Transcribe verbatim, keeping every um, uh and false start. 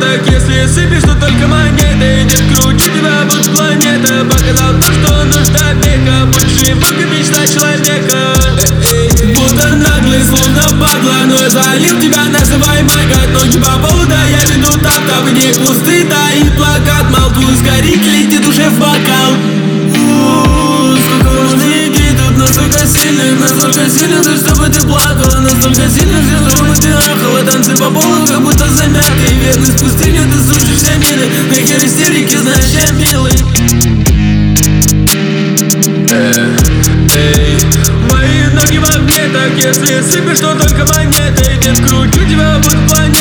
монеток. Если сыпешь, то только монеты. Дед, кручу тебя, будь планета. Показал то, что нужно века. Больше бога мечта человека. Будто наглый, словно падла, но я залил тебя, называй майка. Ноги по полу, да я веду тап-тап. В них кусты, да и плакат. Молчу, сгорит, летит уже в бокал. Сколько можно идти тут, настолько сильных, настолько сильных, да чтобы ты плакала. Настолько сильных, чтобы ты ахала. Танцы по полу, как будто замятые. Верность в пустыню, ты слушаешь все мины. Нахер истерики, знаешь, я милый. Мои ноги в огне, так если сыпешь, то только монеты. Дед, кручу тебя, будь планетой.